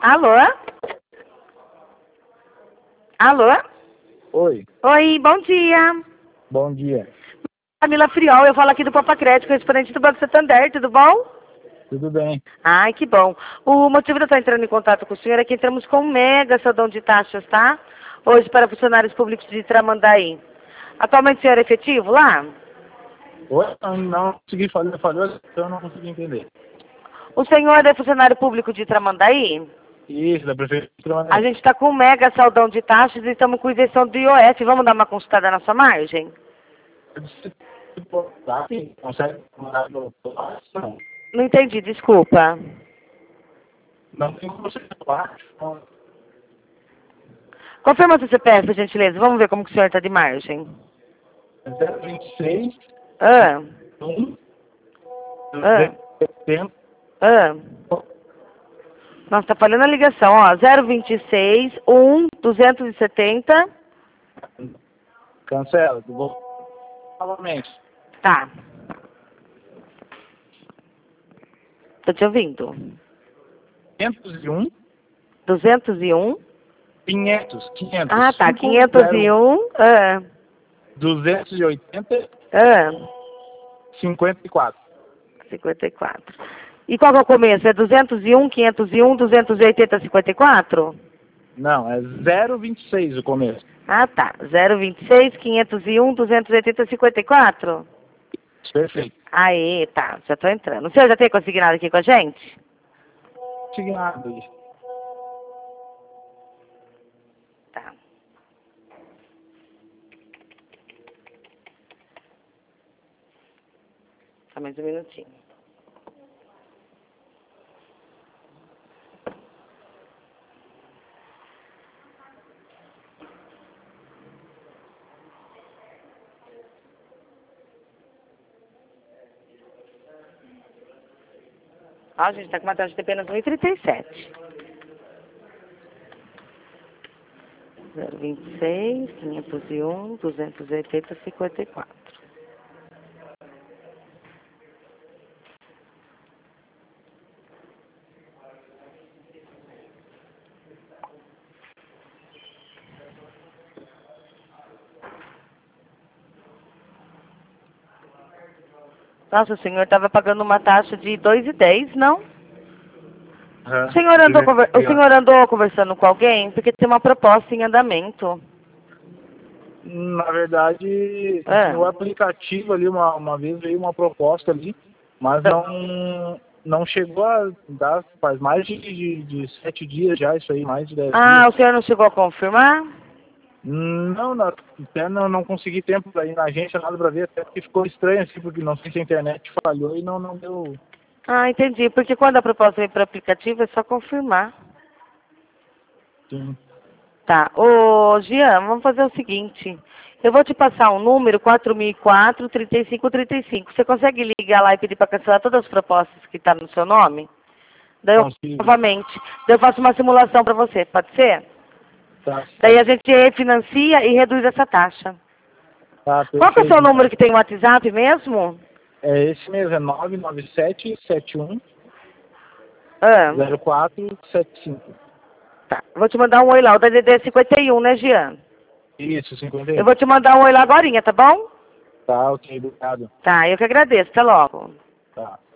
Alô? Alô? Oi, Oi, bom dia. bom dia. Camila Friol, eu falo aqui do Papa Crédito, correspondente do Banco Santander, tudo bom? Tudo bem? Ai, que bom. O motivo de eu estar entrando em contato com o senhor é que entramos com um mega saldão de taxas, tá? Hoje para funcionários públicos de Tramandaí. Atualmente o senhor é efetivo lá? Oi? Não consegui falar, falou, então eu não consegui entender. O senhor é funcionário público de Tramandaí? Isso, da prefeitura. A gente está com um mega saldão de taxas e estamos com isenção do IOF. Vamos dar uma consultada na sua margem? Consegue mandar no... Não. Não entendi, desculpa. Não tem como você falar. Confirma seu CPF, por gentileza. Vamos ver como que o senhor está de margem. 026, Ah, 1, ah, 270. ah. Nossa, tá falhando a ligação, ó. 026 1 270. Cancela, vou novamente. Tá. Tô te ouvindo. 501, 201. 500. Ah, tá. 501. Ah, 280, ah. 54. 54. E qual que é o começo? É 201, 501, 280, 54? Não, é 026 o começo. Ah, tá. 026, 501, 280, 54? Perfeito. Aí, tá. Já tô entrando. O senhor já tem consignado aqui com a gente? Signado isso. Tá. Só mais um minutinho. Ó, a gente tá com uma taxa de apenas 1,37. 026, 501, 280, 54. Nossa, o senhor estava pagando uma taxa de 2,10, não? O senhor, o senhor andou conversando com alguém? Porque tem uma proposta em andamento. Na verdade, É. no aplicativo ali, uma vez veio uma proposta ali, mas não chegou a dar, faz mais de 7 dias já, isso aí, mais de 10 Ah, dias. o senhor não chegou a confirmar? Até não consegui tempo para ir na agência, nada para ver, até porque ficou estranho assim, porque não sei se a internet falhou e não deu. Ah, entendi. Porque quando a proposta vem para o aplicativo é só confirmar. Sim. Tá. Ô, Jean, vamos fazer o seguinte. Eu vou te passar um número, 4004 3535. Você consegue ligar lá e pedir para cancelar todas as propostas que estão no seu nome? Daí eu, Consigo. novamente, daí eu faço uma simulação para você, pode ser? Tá, Daí a gente refinancia e reduz essa taxa. tá, Qual que é o perfeito. seu número que tem no WhatsApp mesmo? É esse mesmo, é 997 71 Ah, 0475. tá. Vou te mandar um oi lá, o DDD é 51, né, Jean? Isso, Eu 51. vou te mandar um oi lá agorinha, tá bom? Tá, ok, obrigado. Tá, eu que agradeço. Até logo. Tá.